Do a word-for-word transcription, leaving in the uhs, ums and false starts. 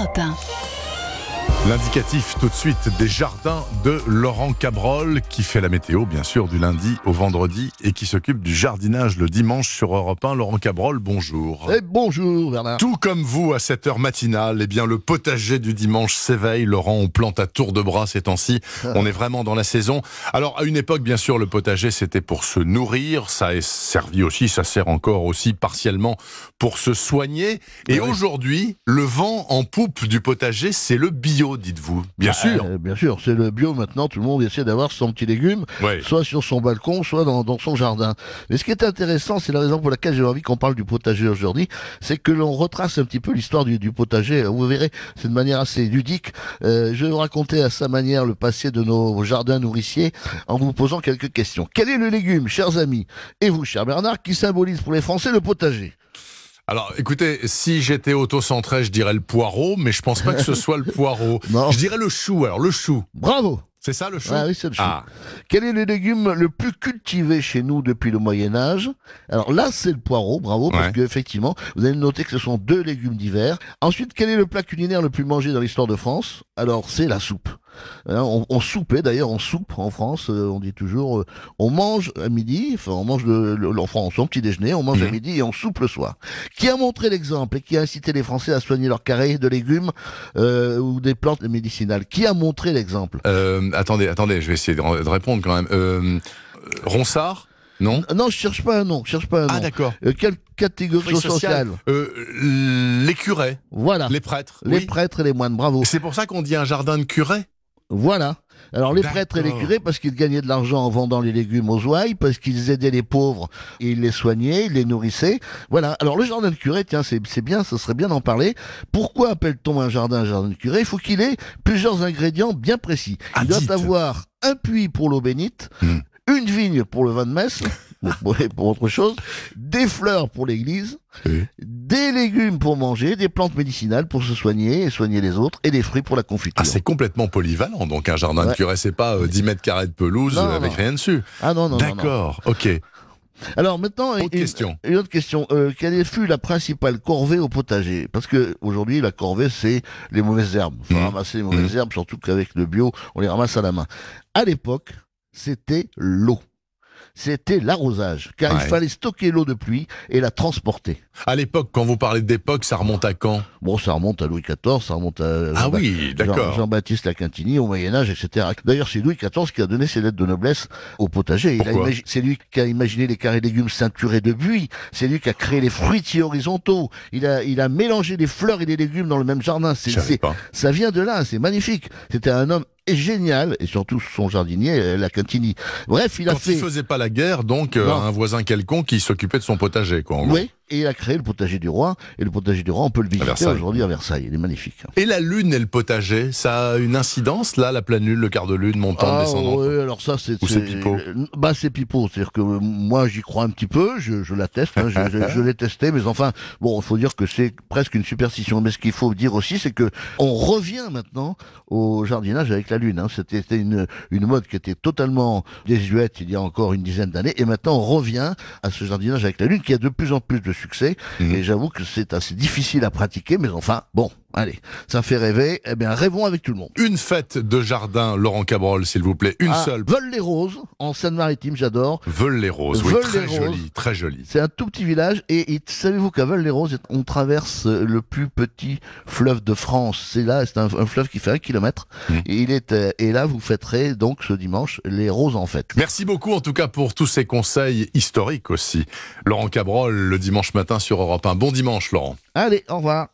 Europe un. L'indicatif tout de suite des jardins de Laurent Cabrol qui fait la météo bien sûr du lundi au vendredi et qui s'occupe du jardinage le dimanche sur Europe un. Laurent Cabrol, bonjour. Et bonjour Bernard. Tout comme vous à cette heure matinale, eh bien le potager du dimanche s'éveille. Laurent, on plante à tour de bras ces temps-ci. On est vraiment dans la saison. Alors à une époque bien sûr le potager c'était pour se nourrir. Ça a servi aussi, ça sert encore aussi partiellement pour se soigner. Et oui. Aujourd'hui, le vent en poupe du potager c'est le bio. Dites-vous, bien bah, sûr. Euh, bien sûr, c'est le bio maintenant, tout le monde essaie d'avoir son petit légume, ouais. soit sur son balcon, soit dans, dans son jardin. Mais ce qui est intéressant, c'est la raison pour laquelle j'ai envie qu'on parle du potager aujourd'hui, c'est que l'on retrace un petit peu l'histoire du, du potager. Vous verrez, c'est de manière assez ludique. Euh, je vais vous raconter à sa manière le passé de nos jardins nourriciers en vous posant quelques questions. Quel est le légume, chers amis, et vous, cher Bernard, qui symbolise pour les Français le potager ? Alors, écoutez, si j'étais auto-centré, je dirais le poireau, mais je pense pas que ce soit le poireau. Non. Je dirais le chou, alors, le chou. Bravo. C'est ça, le chou ? Ah oui, c'est le chou. Ah. Quel est le légume le plus cultivé chez nous depuis le Moyen-Âge ? Alors là, c'est le poireau, bravo, parce ouais. qu'effectivement, vous allez noter que ce sont deux légumes d'hiver. Ensuite, quel est le plat culinaire le plus mangé dans l'histoire de France ? Alors, c'est la soupe. On, on soupait, d'ailleurs, on soupe en France, euh, on dit toujours, euh, on mange à midi, enfin, on mange le, le, enfin, son petit déjeuner, on mange mmh. à midi et on soupe le soir. Qui a montré l'exemple et qui a incité les Français à soigner leurs carrés de légumes euh, ou des plantes médicinales ? Qui a montré l'exemple ? euh, Attendez, attendez, je vais essayer de, de répondre quand même. Euh, Ronsard ? Non, non, je cherche pas un nom. Je cherche pas un nom. Ah d'accord. Euh, quelle catégorie sociale ? euh, Les curés. Voilà. Les prêtres. Les oui. prêtres et les moines. Bravo. C'est pour ça qu'on dit un jardin de curés. Voilà. Alors les D'accord. prêtres et les curés, parce qu'ils gagnaient de l'argent en vendant les légumes aux ouailles, parce qu'ils aidaient les pauvres et ils les soignaient, ils les nourrissaient. Voilà. Alors le jardin de curé, tiens, c'est, c'est bien, ça serait bien d'en parler. Pourquoi appelle-t-on un jardin un jardin de curé ? Il faut qu'il ait plusieurs ingrédients bien précis. Il ah, doit dites. avoir un puits pour l'eau bénite, hmm. une vigne pour le vin de messe, pour, pour autre chose, des fleurs pour l'église, oui. des légumes pour manger, des plantes médicinales pour se soigner et soigner les autres, et des fruits pour la confiture. Ah, c'est complètement polyvalent, donc un jardin ouais. de curé, c'est pas euh, dix mètres carrés de pelouse non, avec non. rien dessus. Ah non, non, D'accord, non, non. ok. Alors maintenant, autre une, question. une autre question. Euh, quelle fut la principale corvée au potager ? Parce que aujourd'hui, la corvée, c'est les mauvaises herbes. Il faut mmh. ramasser les mauvaises mmh. herbes, surtout qu'avec le bio, on les ramasse à la main. À l'époque, c'était l'eau. C'était l'arrosage, car ouais. il fallait stocker l'eau de pluie et la transporter. À l'époque, quand vous parlez d'époque, ça remonte à quand ? Bon, ça remonte à Louis quatorze, ça remonte à ah Jean oui, d'accord. Jean, Jean-Baptiste Laquintini au Moyen-Âge, et cetera. D'ailleurs, c'est Louis quatorze qui a donné ses lettres de noblesse au potager. Il a imagi- c'est lui qui a imaginé les carrés de légumes ceinturés de buis. C'est lui qui a créé les fruitiers horizontaux. Il a, il a mélangé les fleurs et les légumes dans le même jardin. C'est, c'est, ça vient de là, c'est magnifique. C'était un homme est génial, et surtout son jardinier, Laquintini. Bref, il a Quand fait... il faisait pas la guerre, donc, euh, un voisin quelconque qui s'occupait de son potager, quoi. En oui, et il a créé le potager du roi, et le potager du roi, on peut le visiter aujourd'hui à Versailles, il est magnifique. Et la lune et le potager, ça a une incidence, là, la pleine lune, le quart de lune, montant, ah, descendant oui, alors ça, c'est... Ou c'est, c'est pipeau Bah, c'est pipeau, c'est-à-dire que moi, j'y crois un petit peu, je, je l'atteste, hein, je, je, je l'ai testé, mais enfin, bon, il faut dire que c'est presque une superstition, mais ce qu'il faut dire aussi, c'est que on revient maintenant au jardinage avec la lune, hein. C'était une, une mode qui était totalement désuète il y a encore une dizaine d'années, et maintenant on revient à ce jardinage avec la lune qui a de plus en plus de succès, mmh. et j'avoue que c'est assez difficile à pratiquer, mais enfin, bon, allez, ça fait rêver, eh bien rêvons avec tout le monde. Une fête de jardin, Laurent Cabrol, s'il vous plaît, une ah, seule. Veules-les-Roses, en Seine-Maritime, j'adore. Veules-les-Roses, oui, très joli, très joli. C'est un tout petit village, et, et savez-vous qu'à Veules-les-Roses, on traverse le plus petit fleuve de France. C'est là, c'est un, un fleuve qui fait un kilomètre, mmh. et, il est, et là, vous fêterez donc ce dimanche les roses en fête. Merci beaucoup en tout cas pour tous ces conseils historiques aussi. Laurent Cabrol, le dimanche matin sur Europe un. Bon dimanche Laurent. Allez, au revoir.